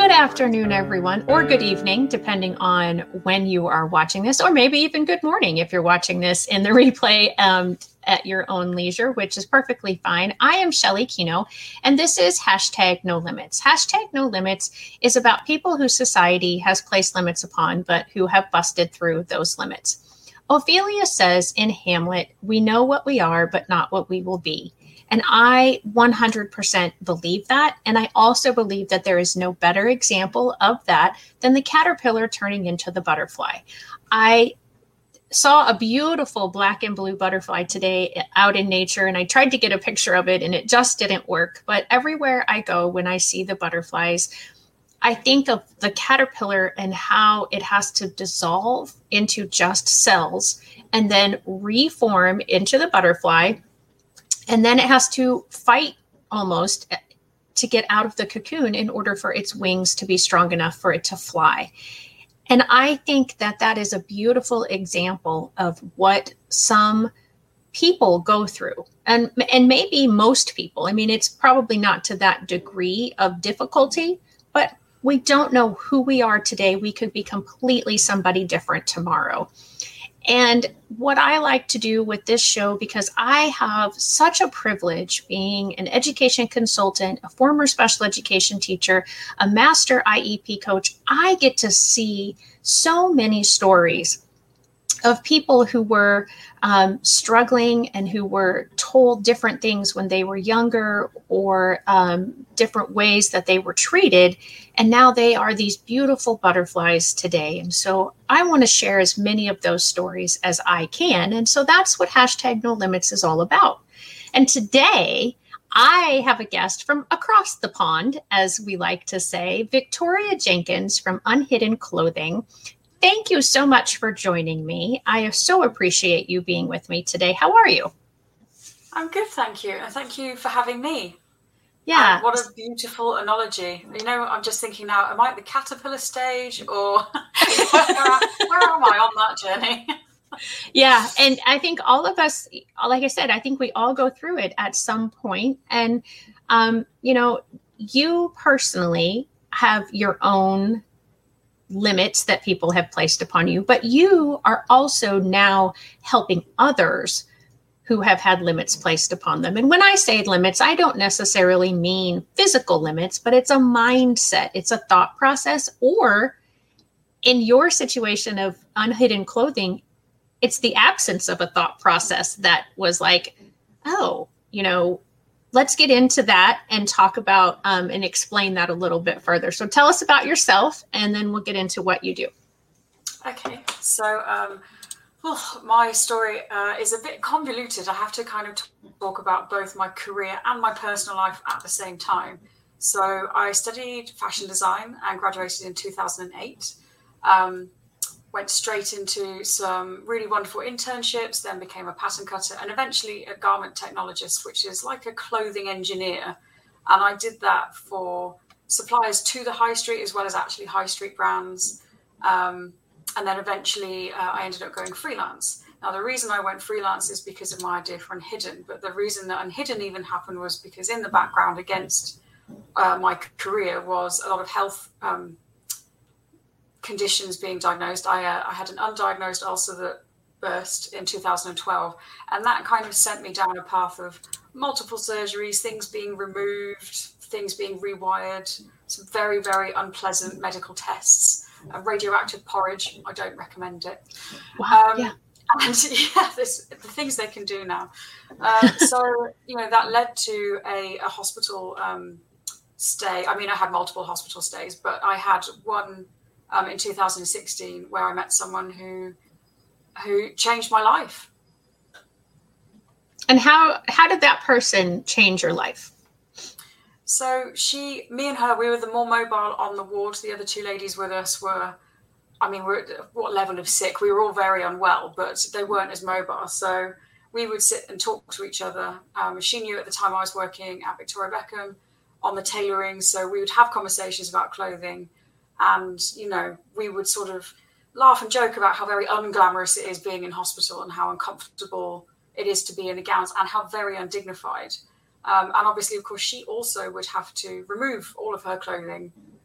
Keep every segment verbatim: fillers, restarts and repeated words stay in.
Good afternoon, everyone, or good evening, depending on when you are watching this, or maybe even good morning if you're watching this in the replay um, at your own leisure, which is perfectly fine. I am Shelly Kino, and this is hashtag No Limits. Hashtag No Limits is about people whose society has placed limits upon, but who have busted through those limits. Ophelia says in Hamlet, "We know what we are, but not what we will be." And I one hundred percent believe that. And I also believe that there is no better example of that than the caterpillar turning into the butterfly. I saw a beautiful black and blue butterfly today out in nature, and I tried to get a picture of it and it just didn't work. But everywhere I go, when I see the butterflies, I think of the caterpillar and how it has to dissolve into just cells and then reform into the butterfly. And then it has to fight almost to get out of the cocoon in order for its wings to be strong enough for it to fly. And I think that that is a beautiful example of what some people go through. And, and maybe most people. I mean, it's probably not to that degree of difficulty, but we don't know who we are today. We could be completely somebody different tomorrow. And what I like to do with this show, because I have such a privilege being an education consultant, a former special education teacher, a master I E P coach, I get to see so many stories of people who were um, struggling and who were told different things when they were younger, or um, different ways that they were treated. And now they are these beautiful butterflies today. And so I want to share as many of those stories as I can. And so that's what hashtag No Limits is all about. And today I have a guest from across the pond, as we like to say, Victoria Jenkins from Unhidden Clothing. Thank you so much for joining me. I so appreciate you being with me today. How are you? I'm good, thank you. And thank you for having me. Yeah. Um, what a beautiful analogy. You know, I'm just thinking now, am I at the caterpillar stage, or where, where am I on that journey? Yeah. And I think all of us, like I said, I think we all go through it at some point. And, um, you know, you personally have your own limits that people have placed upon you, but you are also now helping others who have had limits placed upon them. And when I say limits, I don't necessarily mean physical limits, but it's a mindset, it's a thought process, or in your situation of Unhidden Clothing, it's the absence of a thought process that was like, oh, you know, let's get into that and talk about um, and explain that a little bit further. So tell us about yourself, and then we'll get into what you do. Okay, so um, oh, my story uh, is a bit convoluted. I have to kind of talk about both my career and my personal life at the same time. So I studied fashion design and graduated in two thousand eight. Um, went straight into some really wonderful internships, then became a pattern cutter, and eventually a garment technologist, which is like a clothing engineer. And I did that for suppliers to the high street, as well as actually high street brands. Um, and then eventually uh, I ended up going freelance. Now, the reason I went freelance is because of my idea for Unhidden. But the reason that Unhidden even happened was because in the background against uh, my career was a lot of health um conditions being diagnosed. I, uh, I had an undiagnosed ulcer that burst in two thousand twelve, and that kind of sent me down a path of multiple surgeries, things being removed, things being rewired, some very, very unpleasant medical tests, uh, radioactive porridge. I don't recommend it. Wow, um, yeah. And yeah, this, the things they can do now. Uh, so, you know, that led to a, a hospital um, stay. I mean, I had multiple hospital stays, but I had one Um, in two thousand sixteen, where I met someone who who changed my life. And how how did that person change your life? So she, me and her, we were the more mobile on the ward. The other two ladies with us were, I mean, we're at what level of sick? We were all very unwell, but they weren't as mobile. So we would sit and talk to each other. Um, she knew at the time I was working at Victoria Beckham on the tailoring. So we would have conversations about clothing. And, you know, we would sort of laugh and joke about how very unglamorous it is being in hospital and how uncomfortable it is to be in the gowns and how very undignified. Um, and obviously, of course, she also would have to remove all of her clothing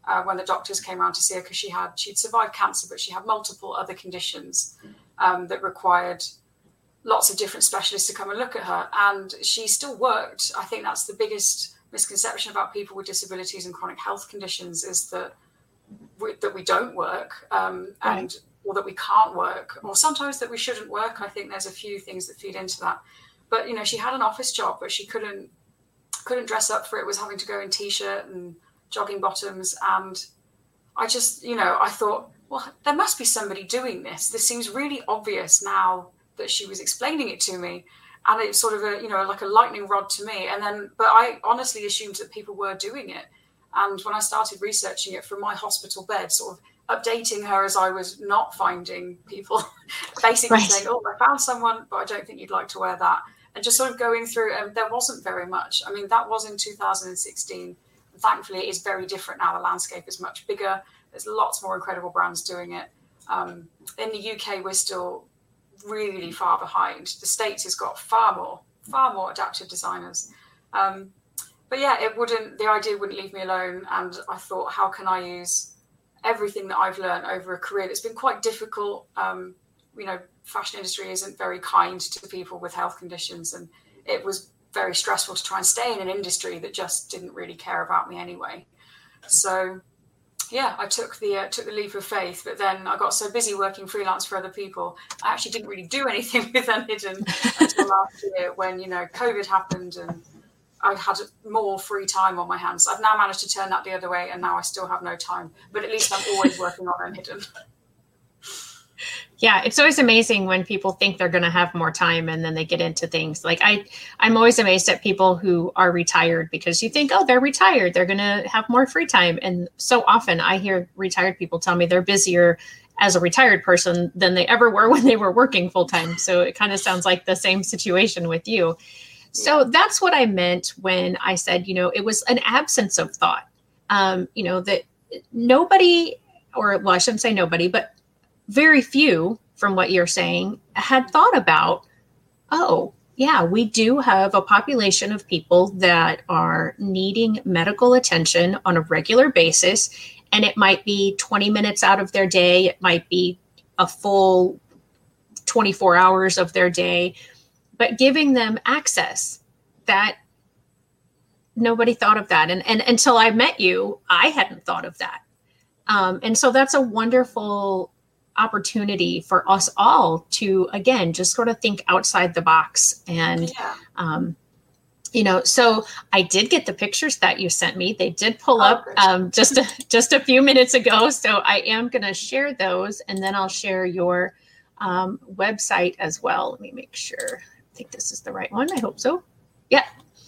uh, when the doctors came around to see her, because she had she'd survived cancer, but she had multiple other conditions um, that required lots of different specialists to come and look at her. And she still worked. I think that's the biggest misconception about people with disabilities and chronic health conditions, is that we, that we don't work um, right. and or that we can't work, or sometimes that we shouldn't work. I think there's a few things that feed into that. But, you know, she had an office job, but she couldn't couldn't dress up for it, was having to go in T-shirt and jogging bottoms. And I just, you know, I thought, well, there must be somebody doing this. This seems really obvious now that she was explaining it to me. And it's sort of a, you know, like a lightning rod to me. And then, but I honestly assumed that people were doing it. And when I started researching it from my hospital bed, sort of updating her as I was not finding people, basically right. saying, oh, I found someone, but I don't think you'd like to wear that. And just sort of going through, and there wasn't very much. I mean, that was in two thousand sixteen. Thankfully, it is very different now. The landscape is much bigger. There's lots more incredible brands doing it. Um, in the U K, we're still really far behind. The States has got far more, far more adaptive designers. Um, but yeah, it wouldn't, the idea wouldn't leave me alone. And I thought, how can I use everything that I've learned over a career that's been quite difficult? Um, you know, fashion industry isn't very kind to people with health conditions. And it was very stressful to try and stay in an industry that just didn't really care about me anyway. So yeah, I took the uh, took the leap of faith, but then I got so busy working freelance for other people, I actually didn't really do anything with Unhidden until last year, when, you know, COVID happened and I had more free time on my hands. I've now managed to turn that the other way, and now I still have no time, but at least I'm always working on Unhidden. Yeah, it's always amazing when people think they're going to have more time and then they get into things. Like I, I'm always amazed at people who are retired, because you think, oh, they're retired, they're going to have more free time. And so often I hear retired people tell me they're busier as a retired person than they ever were when they were working full time. So it kind of sounds like the same situation with you. So that's what I meant when I said, you know, it was an absence of thought. Um, you know, that nobody, or well, I shouldn't say nobody, but very few, from what you're saying, had thought about, oh, yeah, we do have a population of people that are needing medical attention on a regular basis. And it might be twenty minutes out of their day. It might be a full twenty-four hours of their day, but giving them access, that nobody thought of that. And, and until I met you, I hadn't thought of that. Um, and so that's a wonderful opportunity for us all to, again, just sort of think outside the box. And, yeah. um, you know, so I did get the pictures that you sent me. They did pull oh, up um, just, a, just a few minutes ago. So I am going to share those, and then I'll share your um, website as well. Let me make sure. I think this is the right one. I hope so. Yeah.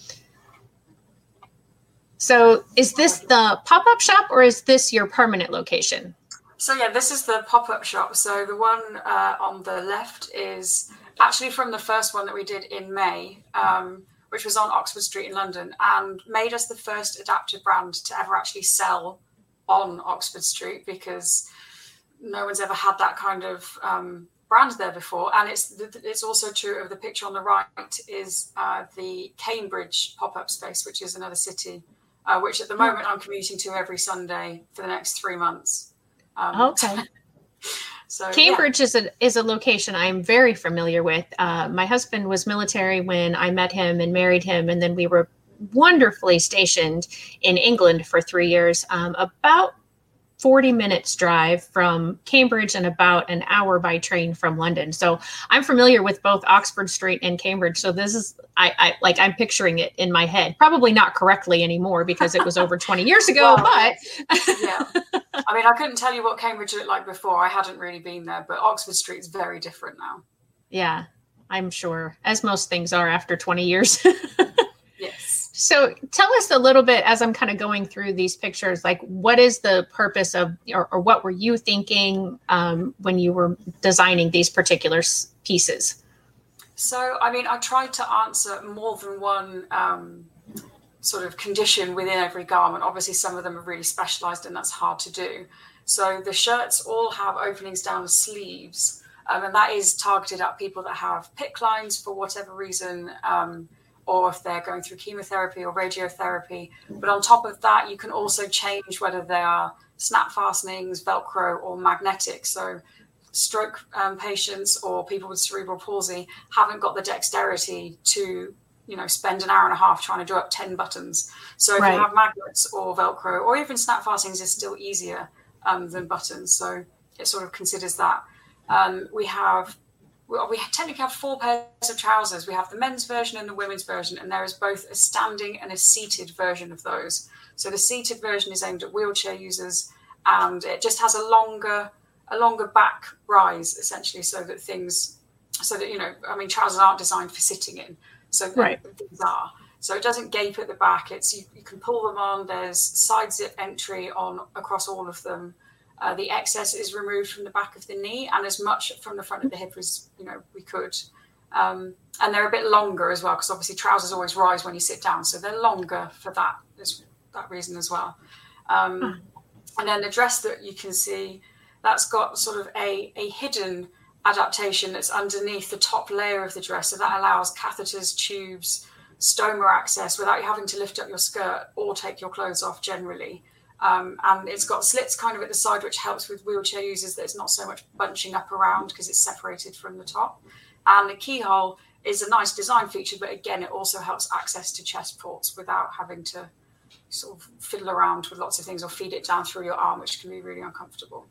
So is this the pop-up shop, or is this your permanent location? So yeah, this is the pop-up shop. So the one uh, on the left is actually from the first one that we did in May, um, which was on Oxford Street in London, and made us the first adaptive brand to ever actually sell on Oxford Street, because no one's ever had that kind of um, brand there before. And it's it's also true of the picture on the right is uh, the Cambridge pop-up space, which is another city, uh, which at the moment I'm commuting to every Sunday for the next three months. Um, okay. So Cambridge yeah. is a is a location I'm very familiar with. Uh, my husband was military when I met him and married him, and then we were wonderfully stationed in England for three years. Um, about forty minutes drive from Cambridge and about an hour by train from London. So I'm familiar with both Oxford Street and Cambridge. So this is, I, I like, I'm picturing it in my head, probably not correctly anymore because it was over twenty years ago, well, but yeah. I mean, I couldn't tell you what Cambridge looked like before. I hadn't really been there, but Oxford Street is very different now. Yeah, I'm sure, as most things are after twenty years. Yes. So tell us a little bit, as I'm kind of going through these pictures, like what is the purpose of, or, or what were you thinking um, when you were designing these particular s- pieces? So, I mean, I tried to answer more than one um, sort of condition within every garment. Obviously, some of them are really specialized and that's hard to do. So the shirts all have openings down the sleeves, um, and that is targeted at people that have P I C C lines for whatever reason, um, or if they're going through chemotherapy or radiotherapy. But on top of that, you can also change whether they are snap fastenings, Velcro, or magnetic. So stroke um, patients or people with cerebral palsy haven't got the dexterity to, you know, spend an hour and a half trying to do up ten buttons. So if right. you have magnets or Velcro or even snap fastenings is still easier um, than buttons. So it sort of considers that. Um, we have, we technically have four pairs of trousers. We have the men's version and the women's version, and there is both a standing and a seated version of those. So the seated version is aimed at wheelchair users, and it just has a longer a longer back rise, essentially, so that things, so that, you know, I mean, trousers aren't designed for sitting in, so right. things are. So it doesn't gape at the back. It's you, you can pull them on. There's side zip entry on across all of them. Uh, the excess is removed from the back of the knee and as much from the front of the hip as, you know, we could. Um, and they're a bit longer as well, because obviously trousers always rise when you sit down, so they're longer for that that reason as well. Um, hmm. And then the dress that you can see, that's got sort of a, a hidden adaptation that's underneath the top layer of the dress. So that allows catheters, tubes, stoma access without you having to lift up your skirt or take your clothes off generally. Um, and it's got slits kind of at the side, which helps with wheelchair users, that it's not so much bunching up around because it's separated from the top. And the keyhole is a nice design feature, but again, it also helps access to chest ports without having to sort of fiddle around with lots of things or feed it down through your arm, which can be really uncomfortable.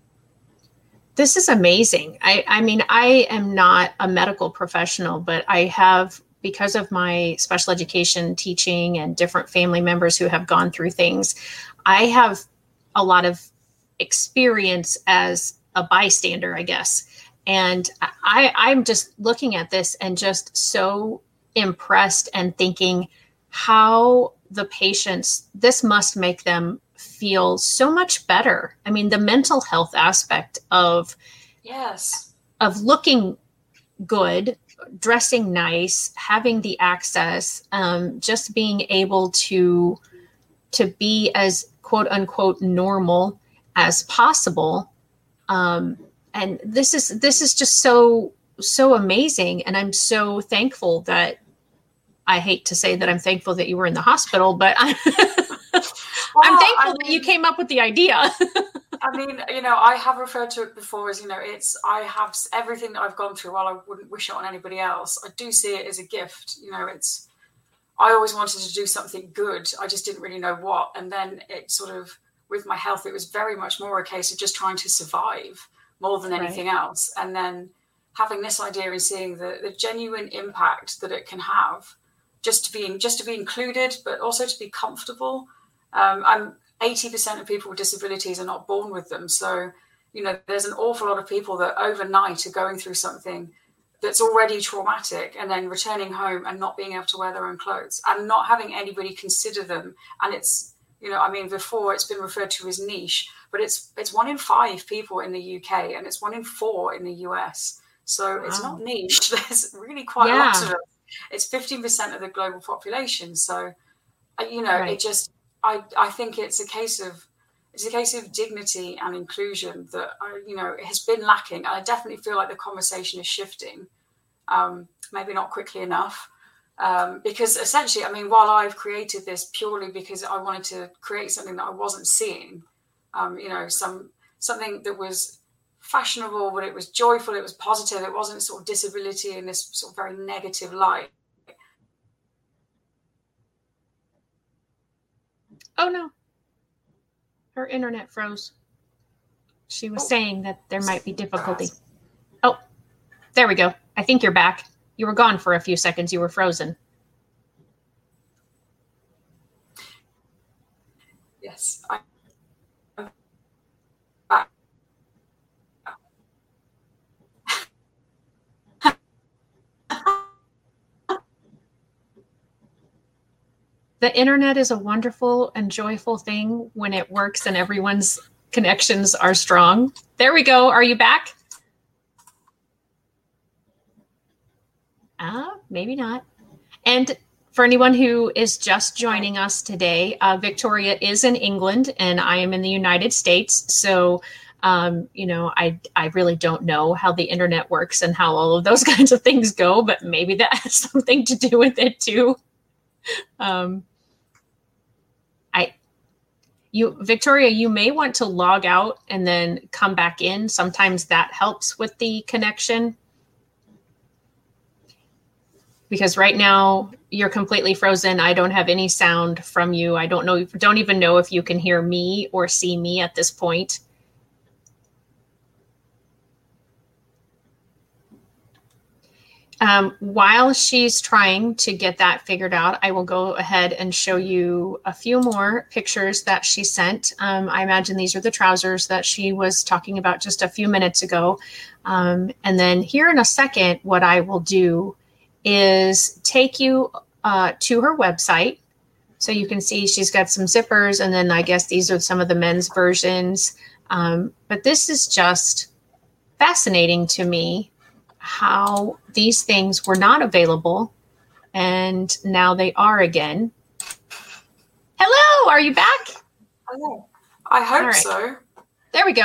This is amazing. I, I mean, I am not a medical professional, but I have, because of my special education teaching and different family members who have gone through things, I have a lot of experience as a bystander, I guess. And I, I'm just looking at this and just so impressed and thinking how the patients, this must make them feel so much better. I mean, the mental health aspect of, yes, of looking good, dressing nice, having the access, um, just being able to, to be as quote unquote normal as possible. Um, and this is, this is just so, so amazing. And I'm so thankful that, I hate to say that I'm thankful that you were in the hospital, but I, well, I'm thankful I mean, that you came up with the idea. I mean, you know, I have referred to it before as, you know, it's, I have everything that I've gone through, while I wouldn't wish it on anybody else, I do see it as a gift. You know, it's, I always wanted to do something good. I just didn't really know what. And then it sort of, with my health, it was very much more a case of just trying to survive more than anything right. else. And then having this idea and seeing the, the genuine impact that it can have, just to be, just to be included, but also to be comfortable. Um, I'm eighty percent of people with disabilities are not born with them. So, you know, there's an awful lot of people that overnight are going through something that's already traumatic and then returning home and not being able to wear their own clothes and not having anybody consider them. And it's, you know, I mean, before it's been referred to as niche, but it's, it's one in five people in the U K and it's one in four in the U S. So wow. It's not niche. There's really quite yeah. a lot of it. It's fifteen percent of the global population. So, you know, right. it just, I, I think it's a case of, it's a case of dignity and inclusion that, uh, you know, it has been lacking. And I definitely feel like the conversation is shifting, um, maybe not quickly enough. Um, because essentially, I mean, while I've created this purely because I wanted to create something that I wasn't seeing, um, you know, some something that was fashionable, but it was joyful, it was positive, it wasn't sort of disability in this sort of very negative light. Oh no, her internet froze. She was oh. saying that there might be difficulty. Oh, there we go. I think you're back. You were gone for a few seconds. You were frozen. Yes. I, The internet is a wonderful and joyful thing when it works and everyone's connections are strong. There we go. Are you back? Uh, maybe not. And for anyone who is just joining us today, uh, Victoria is in England and I am in the United States. So, um, you know, I, I really don't know how the internet works and how all of those kinds of things go, but maybe that has something to do with it too. um, I, you, Victoria, you may want to log out and then come back in. Sometimes that helps with the connection. Because right now you're completely frozen. I don't have any sound from you. I don't know, don't even know if you can hear me or see me at this point. Um, while she's trying to get that figured out, I will go ahead and show you a few more pictures that she sent. Um, I imagine these are the trousers that she was talking about just a few minutes ago. Um, and then here in a second, what I will do is take you uh, to her website. So you can see she's got some zippers, and then I guess these are some of the men's versions. Um, but this is just fascinating to me, how these things were not available and now they are again. Hello, are you back? Hello. I hope right. so. There we go.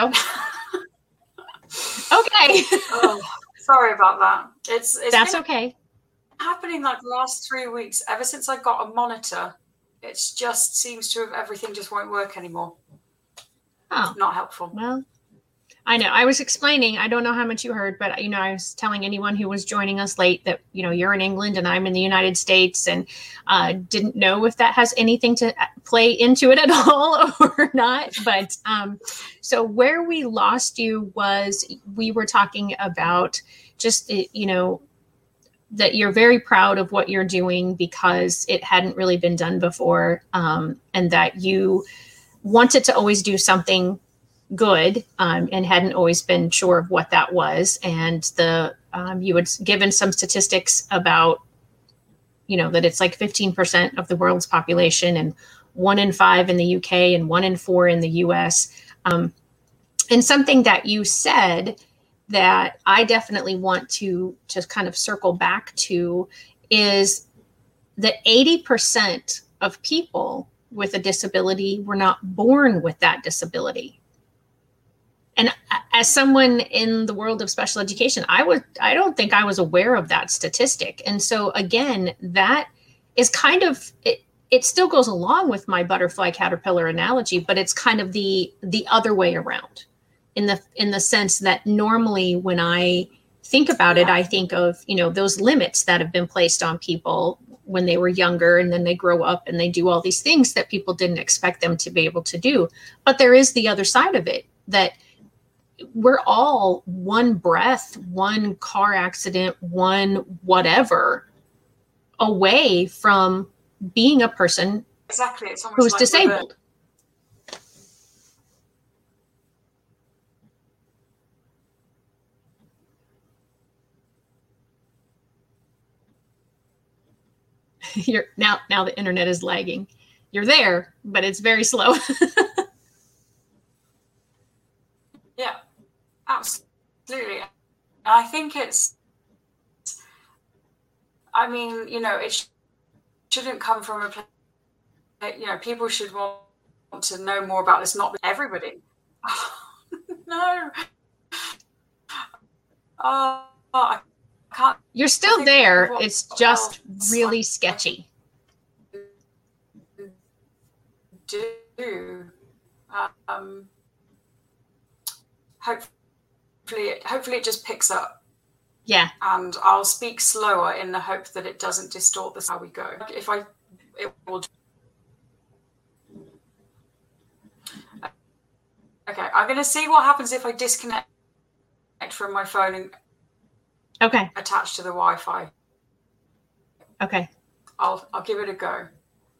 Okay. Oh, sorry about that. It's, it's That's okay. Happening like the last three weeks, ever since I got a monitor. It's just seems to have everything just won't work anymore. Oh, not helpful. Well, I know. I was explaining, I don't know how much you heard, but, you know, I was telling anyone who was joining us late that, you know, you're in England and I'm in the United States, and uh, didn't know if that has anything to play into it at all or not. But um, so where we lost you was we were talking about just, you know, that you're very proud of what you're doing because it hadn't really been done before, um, and that you wanted to always do something good, um, and hadn't always been sure of what that was. And the um, you had given some statistics about, you know, that it's like fifteen percent of the world's population, and one in five in the U K and one in four in the U S. Um, and something that you said that I definitely want to just kind of circle back to is that eighty percent of people with a disability were not born with that disability. And as someone in the world of special education, I was, I don't think I was aware of that statistic. And so again, that is kind of, it, it still goes along with my butterfly caterpillar analogy, but it's kind of the, the other way around in the, in the sense that normally when I think about it, I think of, you know, those limits that have been placed on people when they were younger, and then they grow up and they do all these things that people didn't expect them to be able to do. But there is the other side of it, that we're all one breath, one car accident, one whatever away from being a person exactly. It's who's like disabled. You're now, now the internet is lagging. You're there, but it's very slow. Yeah, absolutely. I think it's, I mean, you know, it sh- shouldn't come from a place, you know, people should want to know more about this, not everybody. No. Oh, I can't. You're still there. It's just really sketchy. Do um, hopefully, it, hopefully it just picks up. Yeah. And I'll speak slower in the hope that it doesn't distort this how we go. If I, it will. Okay, I'm going to see what happens if I disconnect from my phone and okay, attach to the Wi-Fi. Okay. I'll I'll give it a go.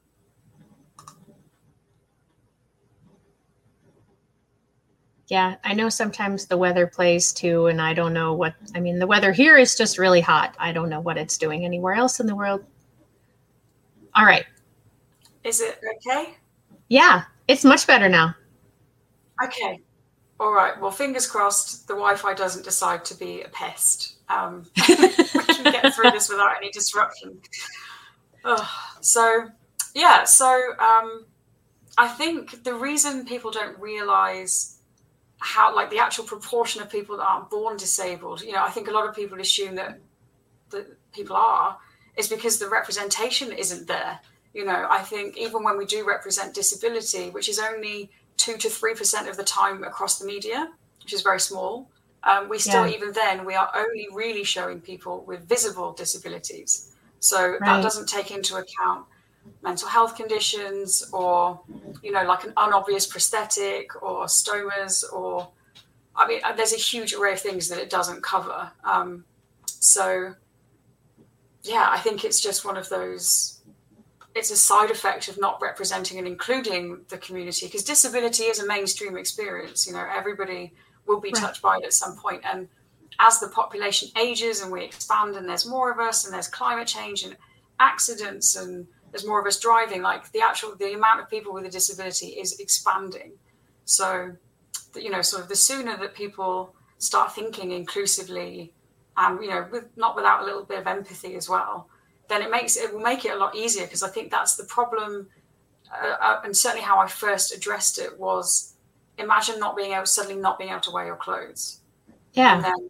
Yeah, I know sometimes the weather plays too, and I don't know what, I mean, the weather here is just really hot. I don't know what it's doing anywhere else in the world. All right. Is it okay? Yeah, it's much better now. Okay. All right. Well, fingers crossed the Wi-Fi doesn't decide to be a pest. Um, we can get through this without any disruption. Oh, so, yeah. So um, I think the reason people don't realize how, like, the actual proportion of people that aren't born disabled, you know, I think a lot of people assume that that people are, is because the representation isn't there. You know, I think even when we do represent disability, which is only two to three percent of the time across the media, which is very small, um, we still, yeah. even then, we are only really showing people with visible disabilities. So right. that doesn't take into account mental health conditions or, you know, like an unobvious prosthetic or stomas or, I mean, there's a huge array of things that it doesn't cover. Um, so, yeah, I think it's just one of those, it's a side effect of not representing and including the community, because disability is a mainstream experience. You know, everybody will be right. touched by it at some point. And as the population ages and we expand and there's more of us and there's climate change and accidents and there's more of us driving, like the actual, the amount of people with a disability is expanding. So, you know, sort of the sooner that people start thinking inclusively and, you know, with, not without a little bit of empathy as well, then it makes it will make it a lot easier, because I think that's the problem. Uh, uh, and certainly how I first addressed it was, imagine not being able, suddenly not being able to wear your clothes. Yeah. And then,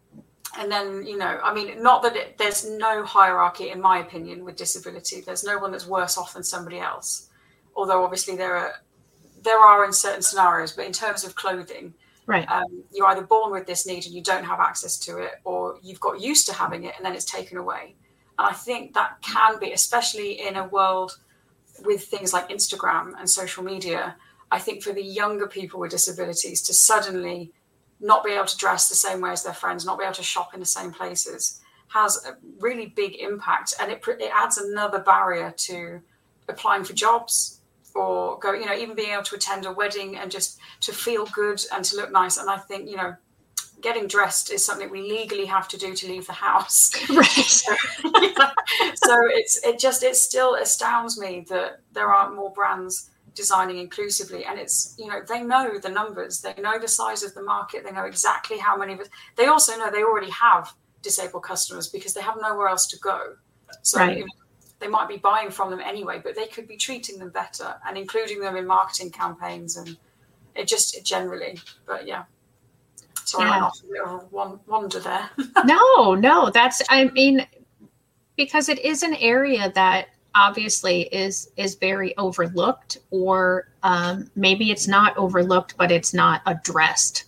and then, you know, I mean, not that it, there's no hierarchy, in my opinion, with disability. There's no one that's worse off than somebody else. Although obviously there are, there are in certain scenarios, but in terms of clothing, right. um, you're either born with this need and you don't have access to it, or you've got used to having it and then it's taken away. And I think that can be, especially in a world with things like Instagram and social media, I think for the younger people with disabilities to suddenly not be able to dress the same way as their friends, not be able to shop in the same places, has a really big impact. And it, it adds another barrier to applying for jobs or go, you know, even being able to attend a wedding and just to feel good and to look nice. And I think, you know, getting dressed is something we legally have to do to leave the house. Right. So, you know, so it's, it just, it still astounds me that there aren't more brands designing inclusively. And it's, you know, they know the numbers, they know the size of the market, they know exactly how many of it. They also know they already have disabled customers because they have nowhere else to go. So right. you know, they might be buying from them anyway, but they could be treating them better and including them in marketing campaigns and it just it generally. But yeah, sorry, yeah. I'm off a bit of a wander there. no, no, that's, I mean, because it is an area that obviously is is very overlooked, or um, maybe it's not overlooked, but it's not addressed.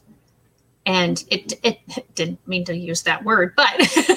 And it it didn't mean to use that word, but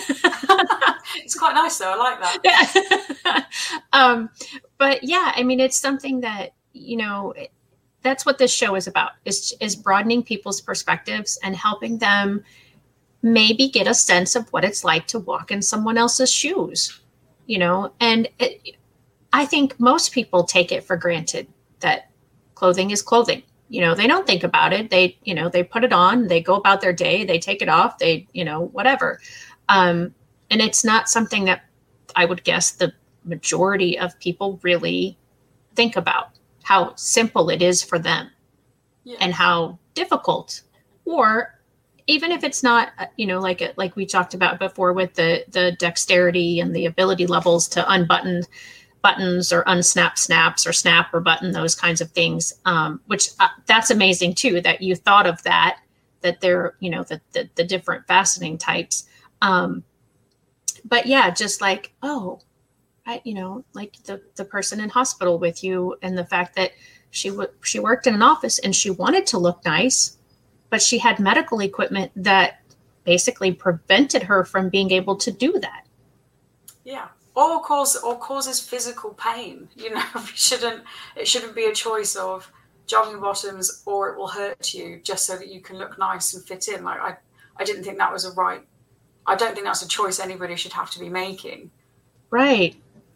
it's quite nice though. I like that. Yeah. um, but yeah, I mean, it's something that, you know, that's what this show is about, is is broadening people's perspectives and helping them maybe get a sense of what it's like to walk in someone else's shoes, you know, and it, I think most people take it for granted that clothing is clothing. You know, they don't think about it. They, you know, they put it on, they go about their day, they take it off, they, you know, whatever. Um, and it's not something that I would guess the majority of people really think about, how simple it is for them yeah. and how difficult, or even if it's not, you know, like it, like we talked about before with the, the dexterity and the ability levels to unbutton buttons or unsnap snaps or snap or button, those kinds of things, um, which uh, that's amazing too, that you thought of that, that they're, you know, the, the, the different fastening types. Um, but yeah, just like, oh, I, you know, like the, the person in hospital with you, and the fact that she w- she worked in an office and she wanted to look nice, but she had medical equipment that basically prevented her from being able to do that. Yeah. Or cause or causes physical pain. You know, we shouldn't it shouldn't be a choice of jogging bottoms or it will hurt you just so that you can look nice and fit in. Like I, I didn't think that was a right. I don't think that's a choice anybody should have to be making. Right.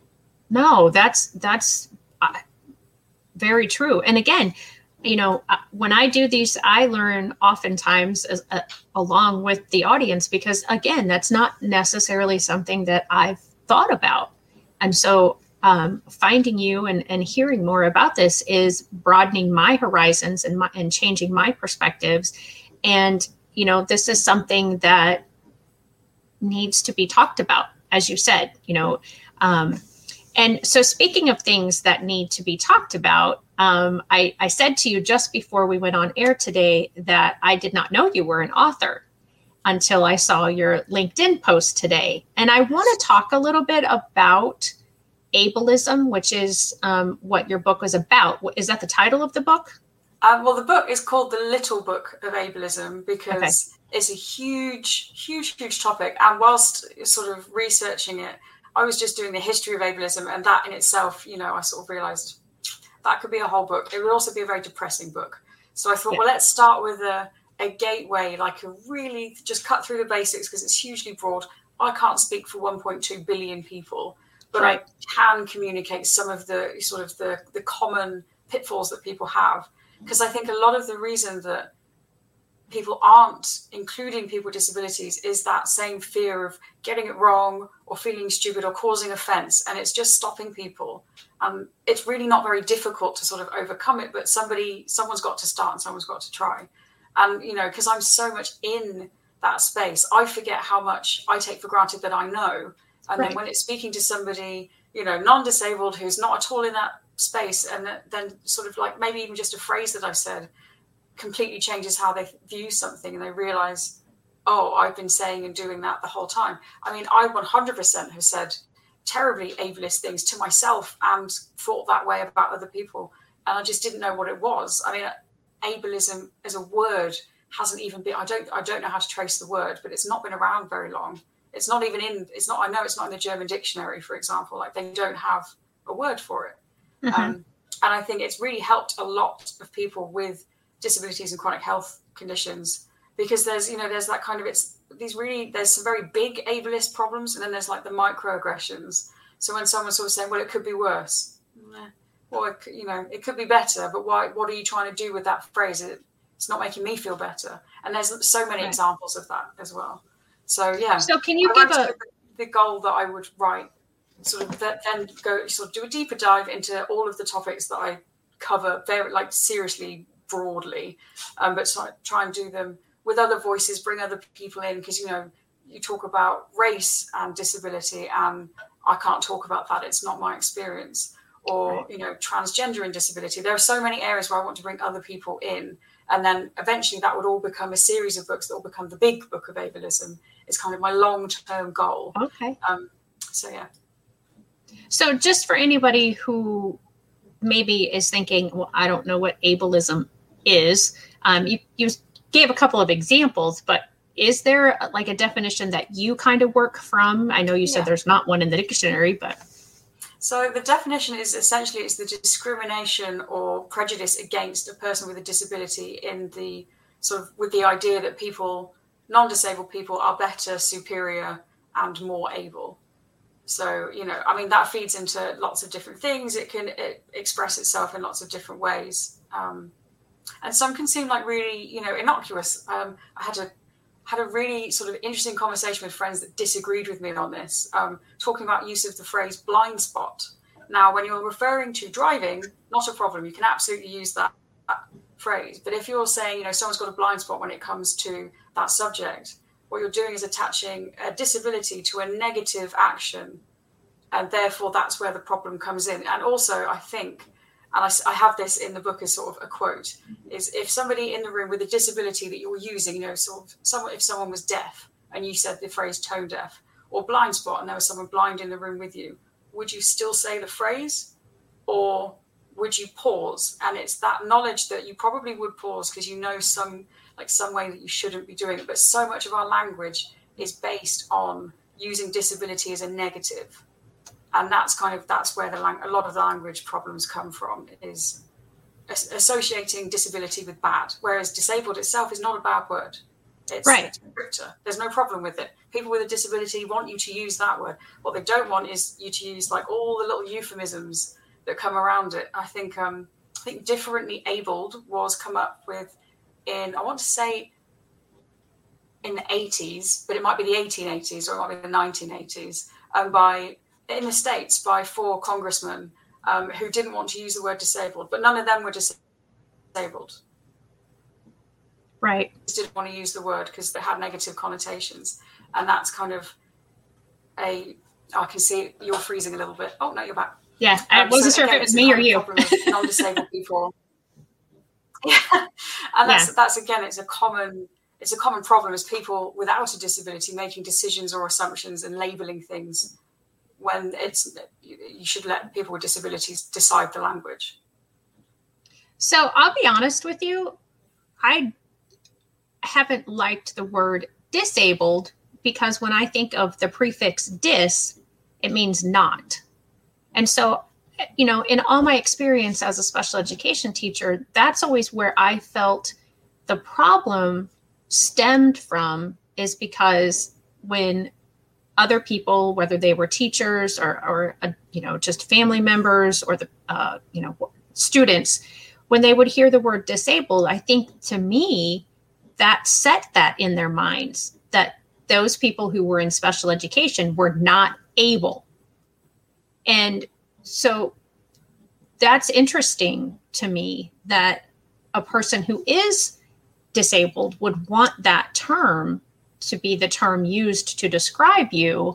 No, that's that's uh, very true. And again, you know, uh, when I do these, I learn oftentimes as, uh, along with the audience, because again, that's not necessarily something that I've thought about. And so um, finding you and, and hearing more about this is broadening my horizons and my, and changing my perspectives. And, you know, this is something that needs to be talked about, as you said, you know. Um, and so speaking of things that need to be talked about, um, I, I said to you just before we went on air today that I did not know you were an author. until I saw your LinkedIn post today. And I want to talk a little bit about ableism, which is um, what your book was about. Is that the title of the book? Um, well, the book is called The Little Book of Ableism because okay. it's a huge, huge, huge topic. And whilst sort of researching it, I was just doing the history of ableism, and that in itself, you know, I sort of realized that could be a whole book. It would also be a very depressing book. So I thought, yeah. well, let's start with a a gateway, like a really just cut through the basics because it's hugely broad. I can't speak for one point two billion people, but right. I can communicate some of the sort of the, the common pitfalls that people have. Because I think a lot of the reason that people aren't including people with disabilities is that same fear of getting it wrong or feeling stupid or causing offense. And it's just stopping people. Um, it's really not very difficult to sort of overcome it, but somebody, someone's got to start and someone's got to try. And, you know, because I'm so much in that space, I forget how much I take for granted that I know. And right. then when it's speaking to somebody, you know, non-disabled who's not at all in that space, and then sort of like maybe even just a phrase that I said completely changes how they view something, and they realize, oh, I've been saying and doing that the whole time. I mean, I one hundred percent have said terribly ableist things to myself and thought that way about other people. And I just didn't know what it was. I mean, ableism as a word hasn't even been, I don't, I don't know how to trace the word, but it's not been around very long. It's not even in, it's not, I know it's not in the German dictionary, for example, like they don't have a word for it. Mm-hmm. Um, and I think it's really helped a lot of people with disabilities and chronic health conditions, because there's, you know, there's that kind of, it's these really, there's some very big ableist problems, and then there's like the microaggressions. So when someone's sort of saying, well, it could be worse. Nah. Well, it, you know, it could be better, but why? What are you trying to do with that phrase? It, it's not making me feel better. And there's so many right. examples of that as well. So, yeah. So can you I give a... The, the goal that I would write, sort of that, then go sort of do a deeper dive into all of the topics that I cover very, like, seriously, broadly, um, but so try and do them with other voices, bring other people in, because, you know, you talk about race and disability, and I can't talk about that. It's not my experience. Or, right. you know, transgender and disability. There are so many areas where I want to bring other people in. And then eventually that would all become a series of books that will become the big book of ableism. It's kind of my long-term goal. Okay. Um, so, yeah. So just for anybody who maybe is thinking, well, I don't know what ableism is, um, you, you gave a couple of examples, but is there like a definition that you kind of work from? I know you said yeah. there's not one in the dictionary, but... So the definition is essentially it's the discrimination or prejudice against a person with a disability in the sort of with the idea that people, non-disabled people are better, superior, and more able. So, you know, I mean, that feeds into lots of different things. It can it express itself in lots of different ways. Um, and some can seem like really, you know, innocuous. Um, I had a had a really sort of interesting conversation with friends that disagreed with me on this, um, talking about use of the phrase blind spot. Now, when you're referring to driving, not a problem. You can absolutely use that, that phrase. But if you're saying, you know, someone's got a blind spot when it comes to that subject, what you're doing is attaching a disability to a negative action. And therefore, that's where the problem comes in. And also, I think, and I, I have this in the book as sort of a quote, is if somebody in the room with a disability that you're using, you know, sort of someone, if someone was deaf and you said the phrase tone deaf, or blind spot and there was someone blind in the room with you, would you still say the phrase, or would you pause? And it's that knowledge that you probably would pause because you know some, like some way that you shouldn't be doing it. But so much of our language is based on using disability as a negative. And that's kind of, that's where the lang- a lot of the language problems come from, is as- associating disability with bad, whereas disabled itself is not a bad word. It's right. a descriptor. There's no problem with it. People with a disability want you to use that word. What they don't want is you to use like all the little euphemisms that come around it. I think, um, I think differently abled was come up with in, I want to say in the eighties, but it might be the eighteen eighties or it might be the nineteen eighties, um, by in the States by four congressmen um, who didn't want to use the word disabled, but none of them were disabled. Right. They didn't want to use the word because it had negative connotations. And that's kind of a, I can see you're freezing a little bit. Oh, no, you're back. Yeah, I um, wasn't so sure again, if it was me or you. Non-disabled people. Yeah. And that's, yeah. that's, again, it's a common, it's a common problem is people without a disability making decisions or assumptions and labeling things when it's, you should let people with disabilities decide the language. So I'll be honest with you. I haven't liked the word disabled because when I think of the prefix dis, it means not. And so, you know, in all my experience as a special education teacher, that's always where I felt the problem stemmed from, is because when other people, whether they were teachers or, or uh, you know, just family members or the, uh, you know, students, when they would hear the word disabled, I think to me, that set that in their minds that those people who were in special education were not able. And so that's interesting to me that a person who is disabled would want that term to be the term used to describe you,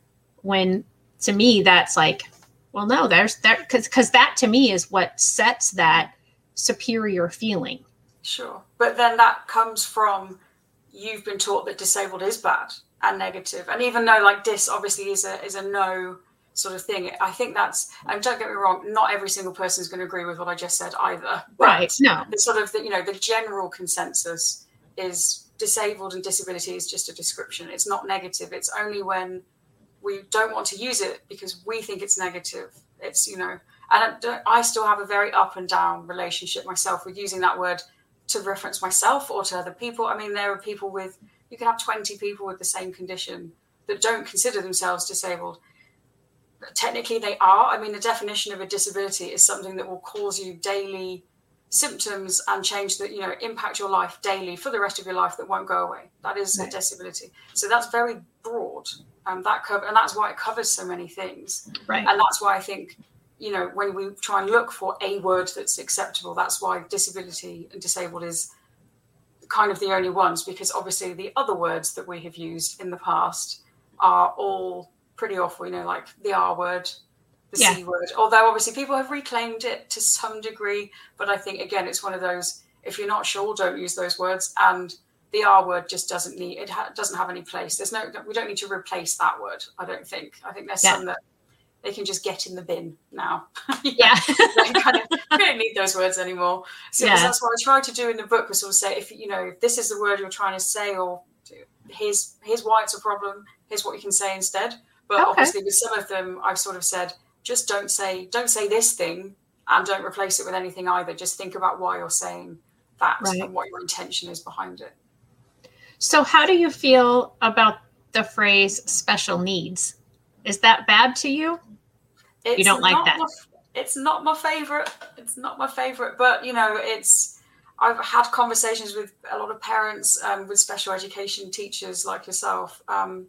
when to me that's like, well, no, there's that, because because that to me is what sets that superior feeling. Sure. But then that comes from, you've been taught that disabled is bad and negative. And even though like dis obviously is a is a no sort of thing, I think that's, and don't get me wrong, not every single person is going to agree with what I just said either. Right. No. The sort of, the, you know, the general consensus is disabled and disability is just a description. It's not negative. It's only when we don't want to use it because we think it's negative. It's, you know, and I, I still have a very up and down relationship myself with using that word to reference myself or to other people. I mean, there are people with, you can have twenty people with the same condition that don't consider themselves disabled. Technically they are. I mean, the definition of a disability is something that will cause you daily symptoms and change that, you know, impact your life daily for the rest of your life that won't go away. That is right. A disability. So that's very broad. Um, that cover, and that's why it covers so many things. Right. And that's why I think, you know, when we try and look for a word that's acceptable, that's why disability and disabled is kind of the only ones, because obviously the other words that we have used in the past are all pretty awful, you know, like the R word, the yeah. C word, although obviously people have reclaimed it to some degree. But I think, again, it's one of those, if you're not sure, don't use those words. And the R word just doesn't need, it ha- doesn't have any place. There's no, we don't need to replace that word. I don't think, I think there's yeah. some that they can just get in the bin now. yeah. They kind of, we don't need those words anymore. So yeah. that's what I try to do in the book, was sort of say, if, you know, if this is the word you're trying to say, or here's, here's why it's a problem, here's what you can say instead. But okay. obviously with some of them, I've sort of said, just don't say, don't say this thing and don't replace it with anything either. Just think about why you're saying that right. and what your intention is behind it. So how do you feel about the phrase special needs? Is that bad to you? It's you don't like that? My, it's not my favorite. It's not my favorite, but you know, it's, I've had conversations with a lot of parents, um, with special education teachers like yourself. Um,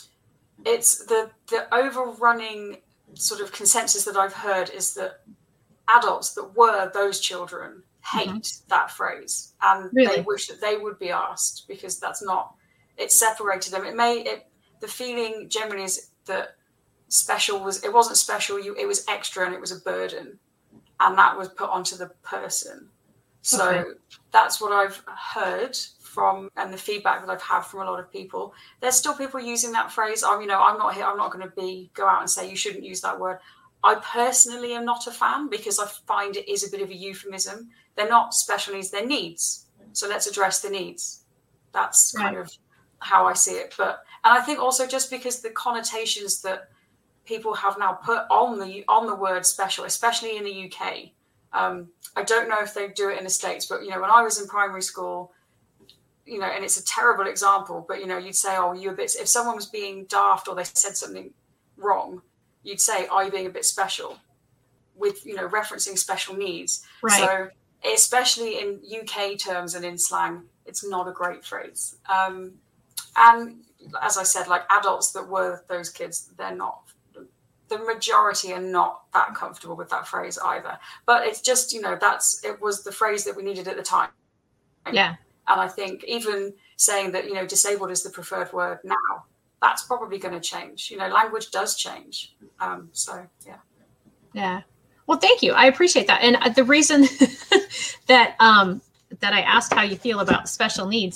it's the, the overrunning sort of consensus that I've heard is that adults that were those children hate mm-hmm. that phrase, and really? They wish that they would be asked, because that's not, it separated them. It may, it, the feeling generally is that special was, it wasn't special, you, it was extra and it was a burden, and that was put onto the person. So okay. that's what I've heard from, and the feedback that I've had from a lot of people. There's still people using that phrase. I'm, you know, I'm not here. I'm not going to be go out and say you shouldn't use that word. I personally am not a fan, because I find it is a bit of a euphemism. They're not special needs, they're needs. So let's address the needs. That's kind right. of how I see it. But, and I think also just because the connotations that people have now put on the on the word special, especially in the U K. Um, I don't know if they do it in the States, but, you know, when I was in primary school, you know, and it's a terrible example, but, you know, you'd say, oh, you're a bit, if someone was being daft or they said something wrong, you'd say, are you being a bit special, with, you know, referencing special needs. Right. So especially in U K terms and in slang, it's not a great phrase. Um, and as I said, like adults that were those kids, they're not, the majority are not that comfortable with that phrase either. But it's just, you know, that's, it was the phrase that we needed at the time. Yeah. And I think even saying that, you know, disabled is the preferred word now, that's probably going to change. You know, language does change. Um, so, yeah. Yeah. Well, thank you. I appreciate that. And the reason that um, that I asked how you feel about special needs,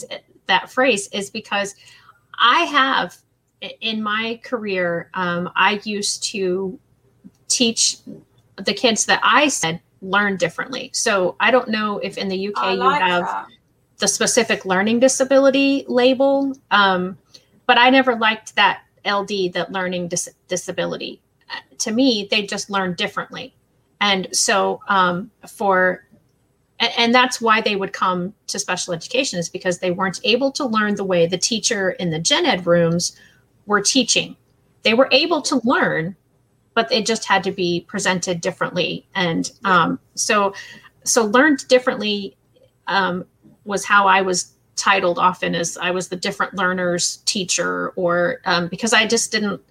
that phrase is because I have in my career, um, I used to teach the kids that I said learn differently. So I don't know if in the U K like you have that. the specific learning disability label, um, but I never liked that L D, that learning dis- disability. To me, they just learn differently. And so um, for, and, and that's why they would come to special education, is because they weren't able to learn the way the teacher in the gen ed rooms were teaching. They were able to learn, but it just had to be presented differently. And um, so, so learned differently um, was how I was titled often, as I was the different learners teacher, or um, because I just didn't,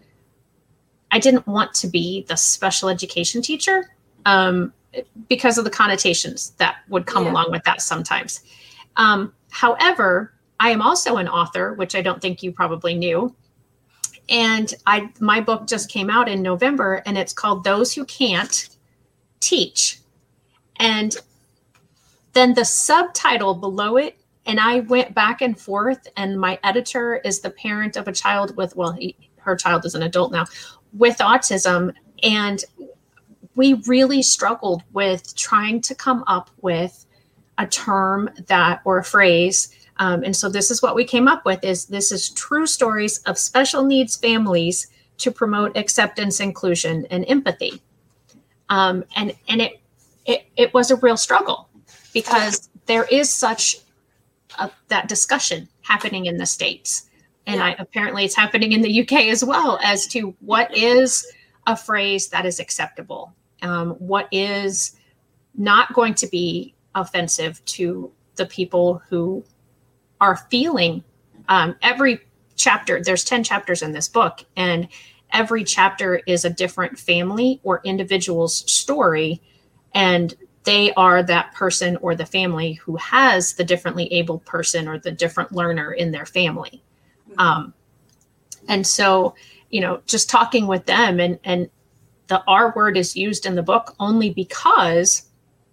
I didn't want to be the special education teacher um, because of the connotations that would come Yeah. along with that sometimes. Um, however, I am also an author, which I don't think you probably knew. And I, my book just came out in November, and it's called Those Who Can't Teach. And then the subtitle below it, and I went back and forth, and my editor is the parent of a child with, well, he, her child is an adult now, with autism. And we really struggled with trying to come up with a term that, or a phrase. Um, and so this is what we came up with, is this is true stories of special needs families to promote acceptance, inclusion, and empathy. Um, and and it, it it was a real struggle, because there is such a, that discussion happening in the States. And Yeah. I, apparently it's happening in the U K as well, as to what is a phrase that is acceptable, um, what is not going to be offensive to the people who are feeling. Um, every chapter, there's ten chapters in this book, and every chapter is a different family or individual's story. And they are that person or the family who has the differently abled person or the different learner in their family. Um, and so, you know, just talking with them, and, and the R word is used in the book only because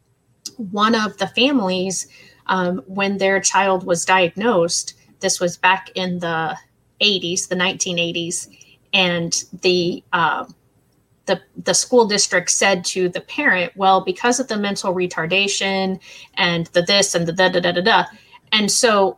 one of the families, um, when their child was diagnosed, this was back in the eighties, the nineteen eighties, and the uh, the the school district said to the parent, well, because of the mental retardation and the this and the da da da da da. And so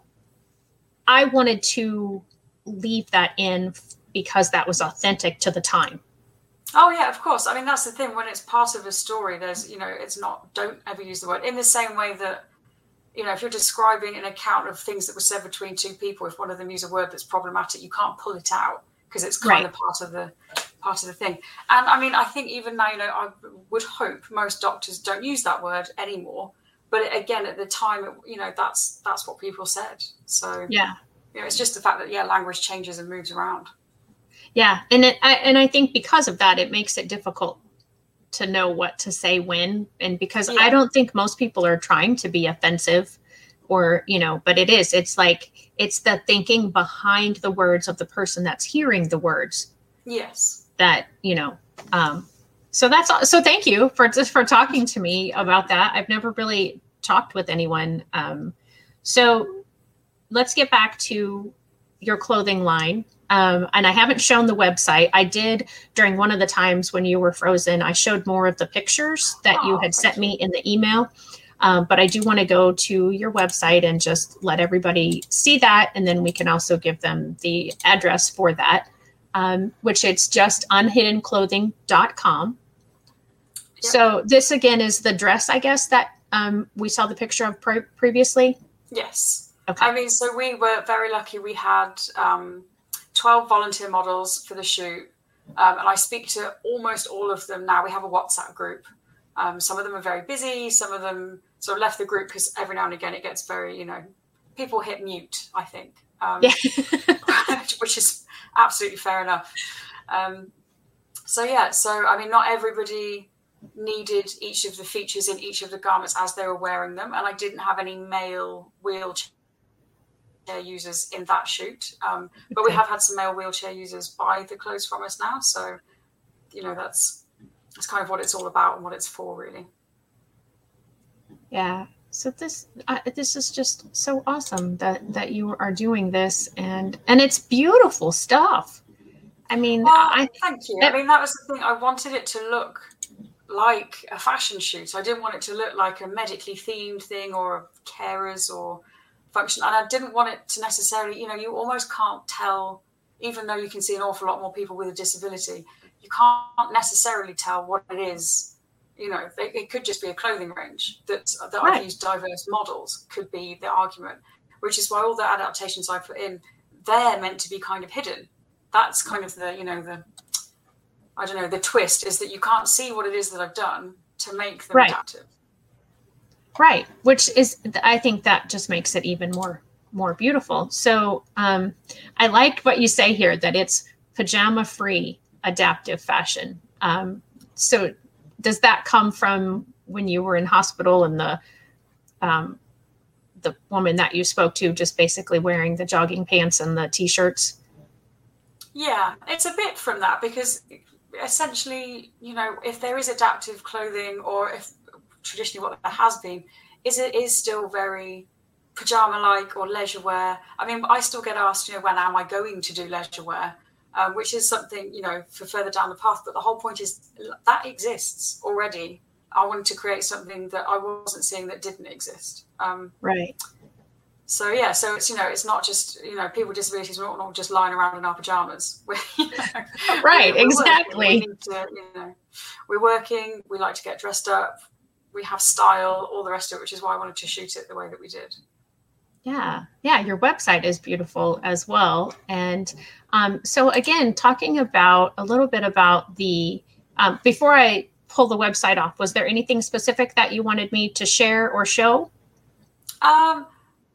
I wanted to leave that in because that was authentic to the time. Oh yeah, of course. I mean, that's the thing. When it's part of a story, there's, you know, it's not, don't ever use the word, in the same way that, you know, if you're describing an account of things that were said between two people, if one of them use a word that's problematic, you can't pull it out because it's kind Right. of part of the part of the thing. And I mean, I think even now, you know, I would hope most doctors don't use that word anymore. But again, at the time, you know, that's that's what people said. So Yeah. you know, it's just the fact that, yeah, language changes and moves around. Yeah. And it, I, and I think because of that, it makes it difficult to know what to say when, and because Yeah. I don't think most people are trying to be offensive, or, you know, but it is, it's like, it's the thinking behind the words of the person that's hearing the words Yes. that, you know, um, so that's all. So thank you for just for talking to me about that. I've never really talked with anyone. Um, so let's get back to your clothing line. Um, and I haven't shown the website. I did during one of the times when you were frozen. I showed more of the pictures that Oh, you had thank sent you. me in the email. Um, but I do want to go to your website and just let everybody see that. And then we can also give them the address for that, um, which it's just unhidden clothing dot com. Yep. So this again is the dress, I guess, that um, we saw the picture of pre- previously. Yes. Okay. I mean, so we were very lucky. We had um, twelve volunteer models for the shoot. Um, and I speak to almost all of them now. We have a WhatsApp group. Um, some of them are very busy. Some of them sort of left the group because every now and again it gets very, you know, people hit mute, I think, um, Yeah. which is absolutely fair enough. Um, so, yeah, so, I mean, not everybody needed each of the features in each of the garments as they were wearing them. And I didn't have any male wheelchair users in that shoot. Um, but we Okay. have had some male wheelchair users buy the clothes from us now. So, you know, that's, that's kind of what it's all about and what it's for, really. Yeah. So this uh, this is just so awesome that that you are doing this, and and it's beautiful stuff. I mean, well, I thank you. That, I mean, that was the thing. I wanted it to look like a fashion shoot. I didn't want it to look like a medically themed thing or carers or function. And I didn't want it to necessarily, you know, you almost can't tell, even though you can see an awful lot more people with a disability, you can't necessarily tell what it is. You know, they, it could just be a clothing range that, that right. I've used diverse models, could be the argument, which is why all the adaptations I put in, they're meant to be kind of hidden. That's kind of the, you know, the, I don't know, the twist is that you can't see what it is that I've done to make them right. adaptive. Right. Which is, I think that just makes it even more, more beautiful. So um, I like what you say here, that it's pajama free adaptive fashion. Um, so does that come from when you were in hospital and the, um, the woman that you spoke to just basically wearing the jogging pants and the t-shirts? Yeah, it's a bit from that, because essentially, you know, if there is adaptive clothing, or if traditionally what there has been, is it is still very pajama-like or leisure wear. I mean, I still get asked, you know, when am I going to do leisure wear, um, which is something, you know, for further down the path. But the whole point is that exists already. I wanted to create something that I wasn't seeing that didn't exist. Um, right. So, yeah, so it's, you know, it's not just, you know, people with disabilities, we're not just lying around in our pajamas. We're, you know, right, we're exactly. We need to, you know, we're working, we like to get dressed up, we have style, all the rest of it, which is why I wanted to shoot it the way that we did. Yeah, yeah, your website is beautiful as well. And um, so, again, talking about a little bit about the, um, before I pull the website off, was there anything specific that you wanted me to share or show? Um.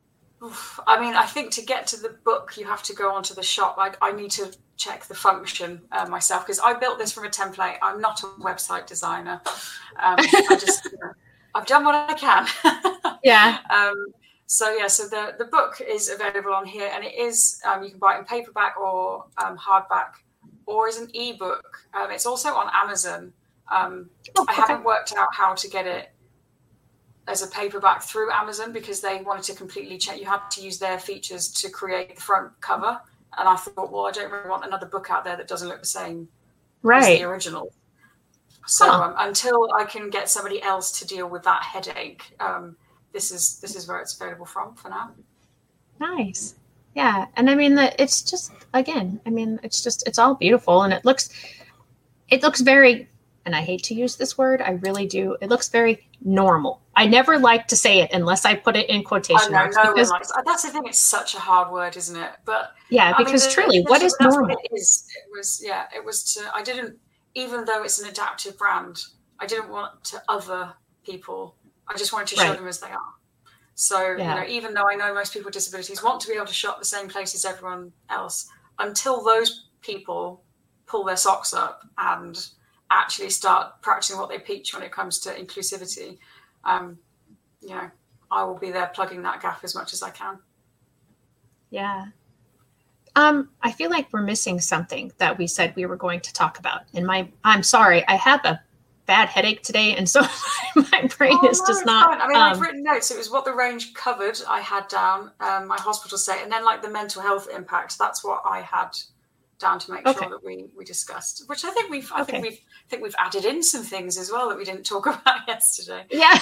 I mean, I think to get to the book, you have to go onto the shop. Like, I need to check the function uh, myself, because I built this from a template. I'm not a website designer. Um, I just, you know, I've done what I can. Yeah. Um, so yeah, so the, the book is available on here, and it is, um, you can buy it in paperback or um, hardback, or as an ebook. Um, it's also on Amazon. Um, oh, okay. I haven't worked out how to get it as a paperback through Amazon, because they wanted to completely change. You had to use their features to create the front cover. And I thought, well, I don't really want another book out there that doesn't look the same right. as the original. So huh. um, until I can get somebody else to deal with that headache, um, this is this is where it's available from for now. Nice. Yeah. And I mean, the, it's just, again, I mean, it's just, it's all beautiful, and it looks, it looks very, and I hate to use this word, I really do. It looks very normal. I never like to say it unless I put it in quotation marks. I know, no one likes, that's the thing. It's such a hard word, isn't it? But yeah, because I mean, truly, the, what is that's normal? What it is. It was, yeah, it was to, I didn't, even though it's an adaptive brand, I didn't want to other people. I just wanted to show right. them as they are. So, yeah. you know, even though I know most people with disabilities want to be able to shop the same place as everyone else, until those people pull their socks up and actually start practicing what they preach when it comes to inclusivity, um, you know, I will be there plugging that gap as much as I can. Yeah. Um, I feel like we're missing something that we said we were going to talk about. And my, I'm sorry, I have a bad headache today, and so my brain oh, is no, just not. Fine. I mean, um, I've written notes. It was what the range covered. I had down um, my hospital stay, and then like the mental health impact. That's what I had down to make okay. sure that we we discussed. Which I think we've. I okay. think we've. I think we've added in some things as well that we didn't talk about yesterday. Yeah.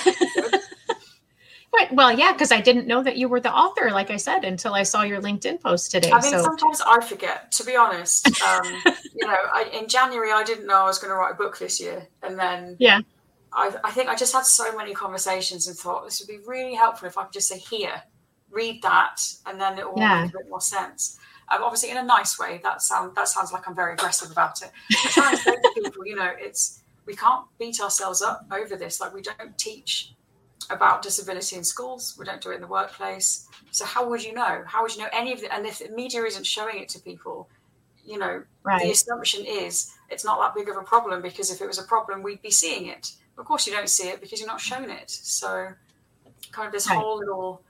But, well, yeah, because I didn't know that you were the author, like I said, until I saw your LinkedIn post today. I mean, so. sometimes I forget, to be honest. Um, you know, I, in January, I didn't know I was going to write a book this year. And then yeah, I, I think I just had so many conversations and thought this would be really helpful if I could just say, here, read that, and then it will yeah. make a bit more sense. Um, obviously, in a nice way. That, sound, that sounds like I'm very aggressive about it. I try and say to people, you know, it's we can't beat ourselves up over this. Like, we don't teach about disability in schools. We don't do it in the workplace. So how would you know? How would you know any of it? And if the media isn't showing it to people, you know, right. the assumption is it's not that big of a problem, because if it was a problem, we'd be seeing it. Of course, you don't see it because you're not shown it. So kind of this right. whole little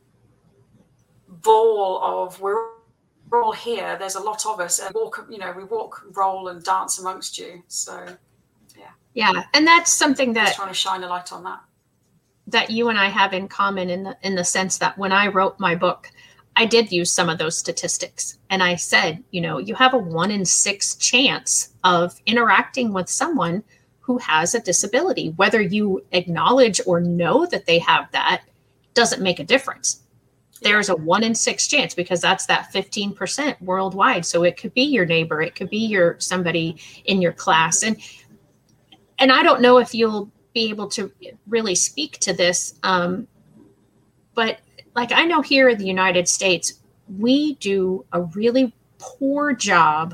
ball of we're all here. There's a lot of us, and walk, you know, we walk, roll, and dance amongst you. So yeah, yeah, and that's something that just trying to shine a light on that. that you and I have in common in the in the sense that when I wrote my book, I did use some of those statistics. And I said, you know, you have a one in six chance of interacting with someone who has a disability. Whether you acknowledge or know that they have that doesn't make a difference. There's a one in six chance because that's that fifteen percent worldwide. So it could be your neighbor, it could be your somebody in your class. And and I don't know if you'll be able to really speak to this, um, but like I know here in the United States, we do a really poor job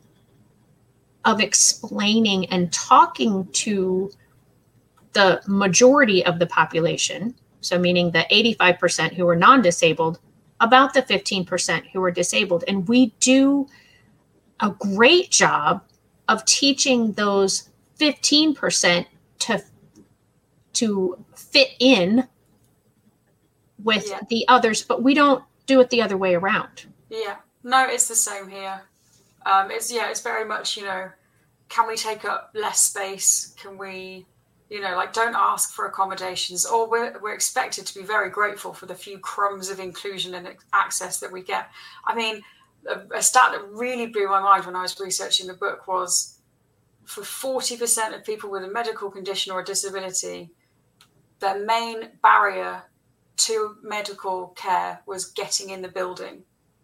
of explaining and talking to the majority of the population. So meaning the eighty-five percent who are non-disabled, about the fifteen percent who are disabled. And we do a great job of teaching those fifteen percent to, to fit in with yeah. the others, but we don't do it the other way around. Yeah, no, it's the same here. Um, it's, yeah, it's very much, you know, can we take up less space? Can we, you know, like don't ask for accommodations, or we're, we're expected to be very grateful for the few crumbs of inclusion and access that we get. I mean, a, a stat that really blew my mind when I was researching the book was for forty percent of people with a medical condition or a disability, their main barrier to medical care was getting in the building.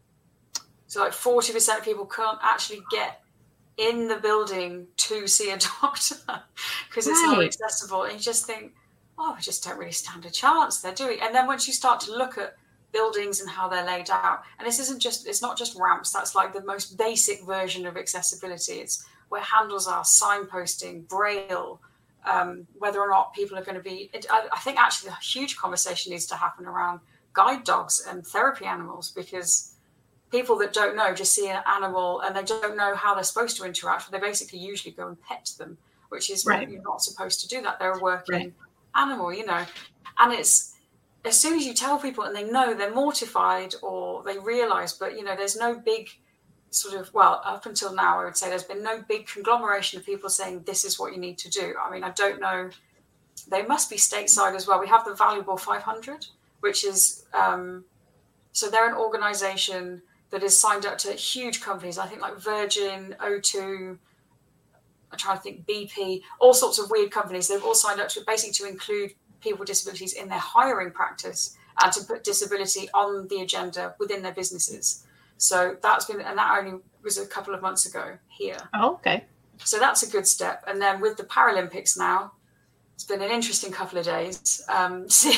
So like forty percent of people can't actually get in the building to see a doctor because it's right. not accessible. And you just think, oh, we just don't really stand a chance. They're doing. And then once you start to look at buildings and how they're laid out, and this isn't just, it's not just ramps. That's like the most basic version of accessibility. It's where handles are, signposting, braille, um, whether or not people are going to be, it, I, I think actually a huge conversation needs to happen around guide dogs and therapy animals, because people that don't know just see an animal and they don't know how they're supposed to interact. They basically usually go and pet them, which is right. you're not supposed to do that. They're a working right. animal, you know. And it's, as soon as you tell people and they know, they're mortified or they realize, but, you know, there's no big sort of, well, up until now, I would say there's been no big conglomeration of people saying this is what you need to do. I mean, I don't know. They must be stateside as well. We have the Valuable five hundred, which is, um, so they're an organization that is signed up to huge companies, I think like Virgin, O two, I'm trying to think, B P, all sorts of weird companies. They've all signed up to basically to include people with disabilities in their hiring practice and to put disability on the agenda within their businesses. So that's been, and that only was a couple of months ago here. Oh, okay. So that's a good step. And then with the Paralympics now, it's been an interesting couple of days. Um, seeing,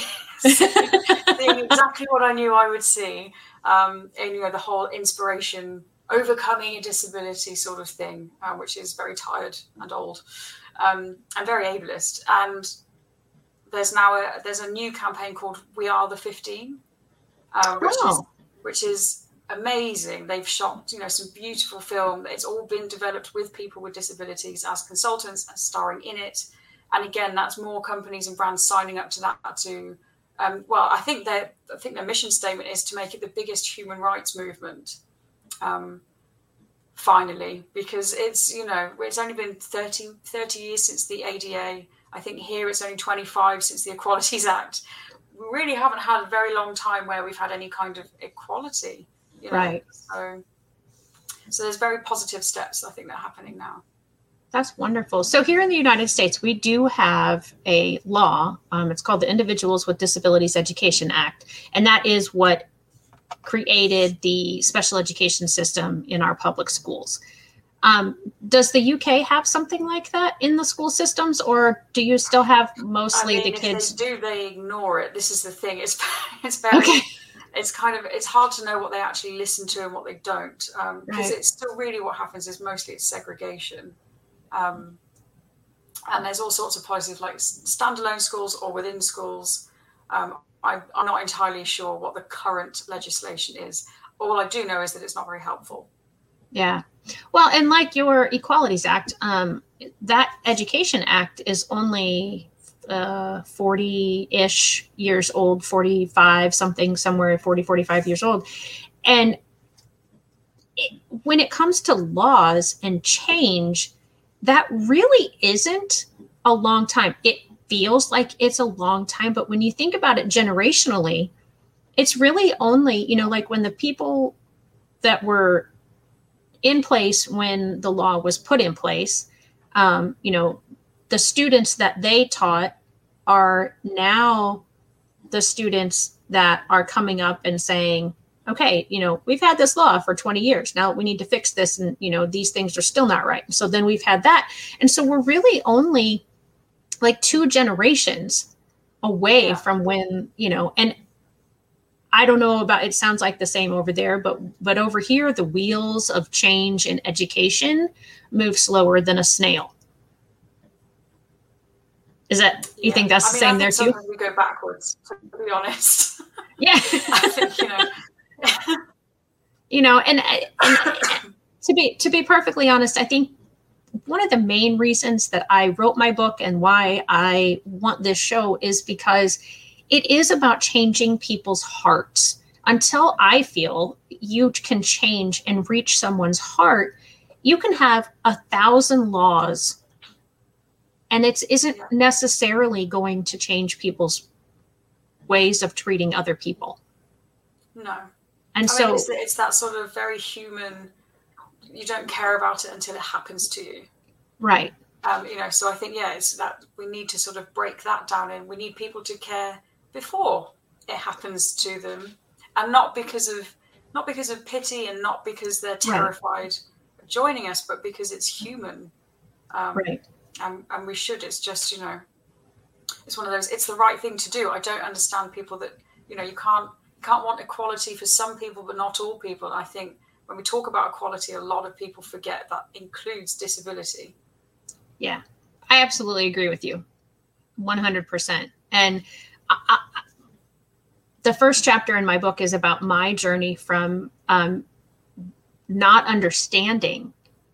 seeing exactly what I knew I would see. Um, and, you know, the whole inspiration, overcoming a disability sort of thing, uh, which is very tired and old um, and very ableist. And there's now a, there's a new campaign called We Are the fifteen, uh, which, oh. is, which is amazing. They've shot, you know, some beautiful film. It's all been developed with people with disabilities as consultants and starring in it. And again, that's more companies and brands signing up to that to Um, well, I think their I think their mission statement is to make it the biggest human rights movement. Um, finally, because it's, you know, it's only been thirty, thirty years since the A D A. I think here it's only twenty-five since the Equalities Act. We really haven't had a very long time where we've had any kind of equality. You know? Right. So, so there's very positive steps, I think, that are happening now. That's wonderful. So here in the United States, we do have a law. Um, it's called the Individuals with Disabilities Education Act. And that is what created the special education system in our public schools. Um, does the U K have something like that in the school systems, or do you still have mostly I mean, the kids? If they do, they ignore it. This is the thing. It's it's very, okay. It's kind of, it's hard to know what they actually listen to and what they don't. Um, because right. it's still really what happens is mostly it's segregation. Um, and there's all sorts of policies like standalone schools or within schools. Um, I, I'm not entirely sure what the current legislation is. All I do know is that it's not very helpful. Yeah. Well, and like your Equalities Act, um, that Education Act is only uh, forty-ish years old, forty-five, something, somewhere forty, forty-five years old. And it, when it comes to laws and change, that really isn't a long time. It feels like it's a long time, but when you think about it generationally, it's really only, you know, like when the people that were in place when the law was put in place, um, you know, the students that they taught are now the students that are coming up and saying, okay, you know, we've had this law for twenty years. Now we need to fix this. And, you know, these things are still not right. So then we've had that. And so we're really only like two generations away yeah. from when, you know, and I don't know about, it sounds like the same over there, but, but over here, the wheels of change in education move slower than a snail. Is that, you yeah. think that's I the mean, same there too? We go backwards, to be honest. Yeah. I think, you know, you know, and, and to be, to be perfectly honest, I think one of the main reasons that I wrote my book and why I want this show is because it is about changing people's hearts. Until I feel you can change and reach someone's heart, you can have a thousand laws and it isn't necessarily going to change people's ways of treating other people. No. And I so mean, it's, it's that sort of very human, you don't care about it until it happens to you. Right. Um, you know, so I think, yeah, it's that we need to sort of break that down, and we need people to care before it happens to them, and not because of not because of pity and not because they're terrified right. of joining us, but because it's human. Um, right. And, and we should, it's just, you know, it's one of those, it's the right thing to do. I don't understand people that, you know, you can't, can't want equality for some people, but not all people. And I think when we talk about equality, a lot of people forget that includes disability. Yeah, I absolutely agree with you. one hundred percent. And I, I, the first chapter in my book is about my journey from um, not understanding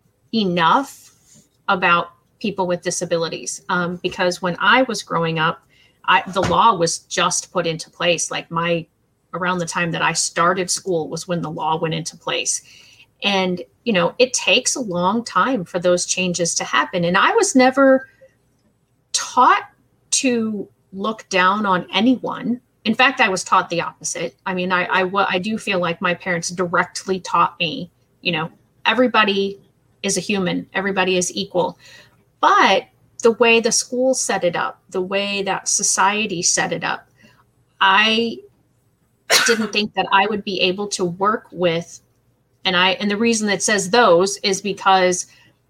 enough about people with disabilities. Um, because when I was growing up, I, the law was just put into place. Like my, around the time that I started school was when the law went into place. And, you know, it takes a long time for those changes to happen. And I was never taught to look down on anyone. In fact, I was taught the opposite. I mean, I, I, I do feel like my parents directly taught me, you know, everybody is a human, everybody is equal. But the way the school set it up, the way that society set it up, I didn't think that I would be able to work with. And I, and the reason that says those is because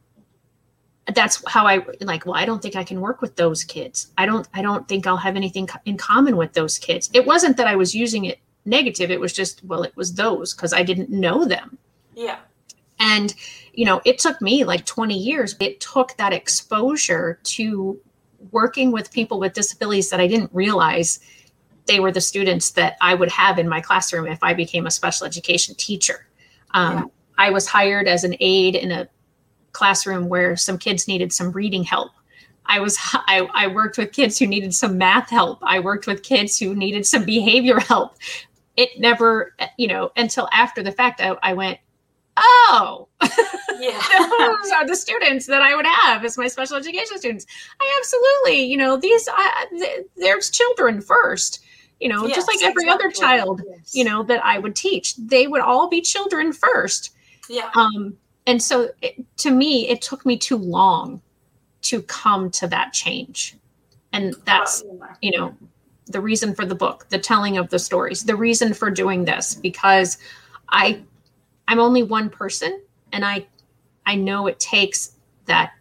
that's how I like, well, I don't think I can work with those kids. I don't, I don't think I'll have anything in common with those kids. It wasn't that I was using it negative. It was just, well, it was those because I didn't know them. Yeah. And, you know, it took me like twenty years. It took that exposure to working with people with disabilities that I didn't realize they were the students that I would have in my classroom if I became a special education teacher. Um, yeah. I was hired as an aide in a classroom where some kids needed some reading help. I was, I, I worked with kids who needed some math help. I worked with kids who needed some behavior help. It never, you know, until after the fact, I, I went, oh, yeah. those are the students that I would have as my special education students. I absolutely, you know, these, I, th- there's children first. You know, yes, just like every exactly. other child, yes. you know, that I would teach, they would all be children first. Yeah. Um, and so it, to me, it took me too long to come to that change. And that's, oh, yeah. you know, the reason for the book, the telling of the stories, the reason for doing this, because I, I'm only one person, and I, I know it takes that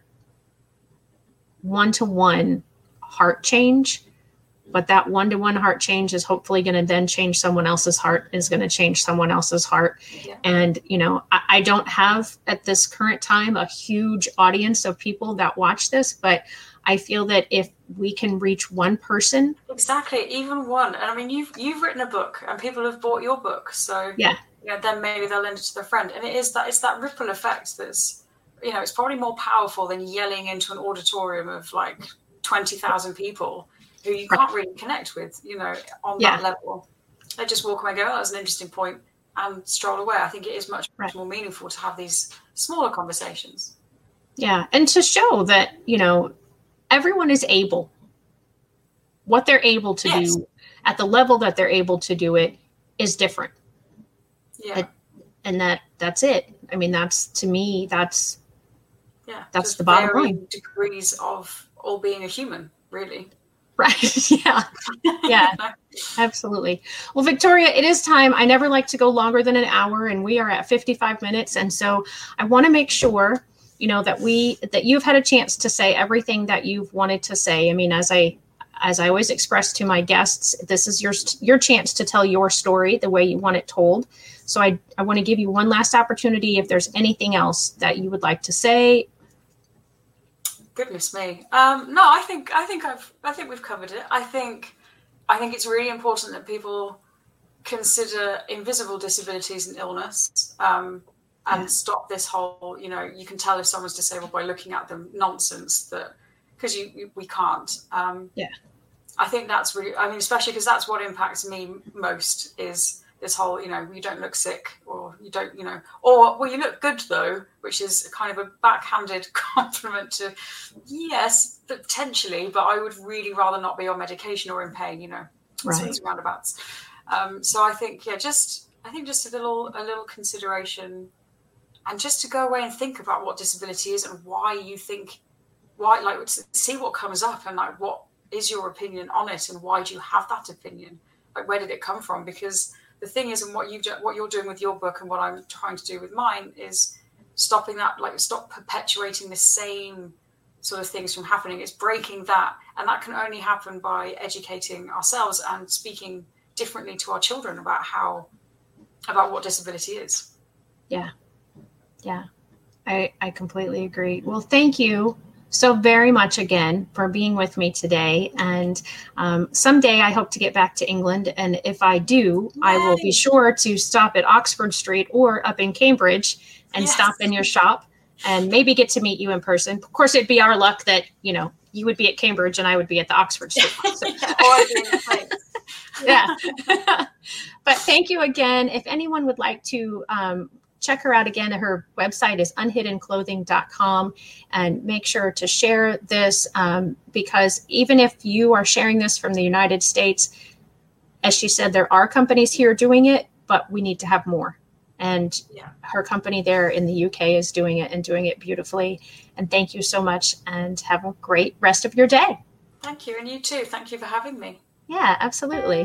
one-to-one heart change. But that one-to-one heart change is hopefully going to then change someone else's heart, is going to change someone else's heart. Yeah. And, you know, I, I don't have at this current time a huge audience of people that watch this, but I feel that if we can reach one person. Exactly. Even one. And I mean, you've, you've written a book and people have bought your book. So yeah, you know, then maybe they'll lend it to their friend. And it is that, it's that ripple effect that's, you know, it's probably more powerful than yelling into an auditorium of like twenty thousand people who you can't really connect with, you know, on yeah. that level. They just walk away and go, oh, that's an interesting point, and stroll away. I think it is much, right. much more meaningful to have these smaller conversations. Yeah. And to show that, you know, everyone is able. what they're able to yes. do at the level that they're able to do it is different. Yeah. It, and that that's it. I mean, that's, to me, that's, yeah, that's the bottom line. Degrees of all being a human, really. Right. Yeah. Yeah, absolutely. Well, Victoria, it is time. I never like to go longer than an hour, and we are at fifty-five minutes. And so I want to make sure, you know, that we, that you've had a chance to say everything that you've wanted to say. I mean, as I, as I always express to my guests, this is your, your chance to tell your story the way you want it told. So I, I want to give you one last opportunity. If there's anything else that you would like to say. Goodness me. Um, no, I think, I think I've, I think we've covered it. I think, I think it's really important that people consider invisible disabilities and illness, um, and yeah. stop this whole, you know, you can tell if someone's disabled by looking at them nonsense, that because you, you we can't. Um, yeah. I think that's really, I mean, especially because that's what impacts me most, is this whole, you know, you don't look sick, or you don't, you know, or, well, you look good though, which is kind of a backhanded compliment to, yes, potentially, but I would really rather not be on medication or in pain, you know, right. roundabouts. Um, so I think, yeah, just, I think just a little, a little consideration, and just to go away and think about what disability is and why you think, why, like, see what comes up, and like, what is your opinion on it, and why do you have that opinion? Like, where did it come from? Because the thing is, and what you what you're doing with your book and what I'm trying to do with mine is stopping that, like, stop perpetuating the same sort of things from happening. It's breaking that, and that can only happen by educating ourselves and speaking differently to our children about how, about what disability is. Yeah, yeah, I I completely agree. Well, thank you so very much again for being with me today. And um, someday I hope to get back to England. And if I do, Yay. I will be sure to stop at Oxford Street or up in Cambridge and yes. stop in your shop and maybe get to meet you in person. Of course, it'd be our luck that, you know, you would be at Cambridge and I would be at the Oxford Street. So. yeah. But thank you again. If anyone would like to um, check her out again, her website is unhidden clothing dot com, and make sure to share this um, because even if you are sharing this from the United States, as she said, there are companies here doing it, but we need to have more. And yeah. her company there in the U K is doing it and doing it beautifully. And thank you so much, and have a great rest of your day. Thank you. And you too. Thank you for having me. Yeah, absolutely.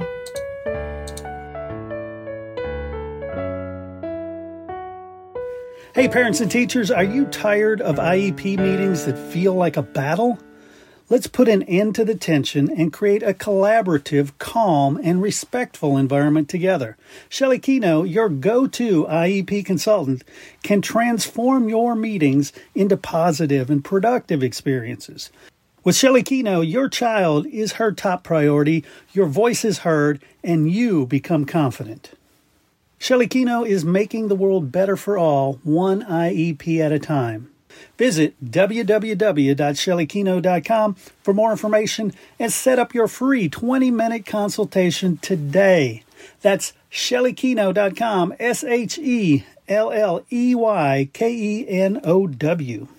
Hey, parents and teachers, are you tired of I E P meetings that feel like a battle? Let's put an end to the tension and create a collaborative, calm, and respectful environment together. Shelley Keno, your go-to I E P consultant, can transform your meetings into positive and productive experiences. With Shelley Keno, your child is her top priority, your voice is heard, and you become confident. Shelley Keno is making the world better for all, one I E P at a time. Visit w w w dot shelley keno dot com for more information and set up your free twenty-minute consultation today. That's shelley keno dot com, S H E L L E Y K E N O W.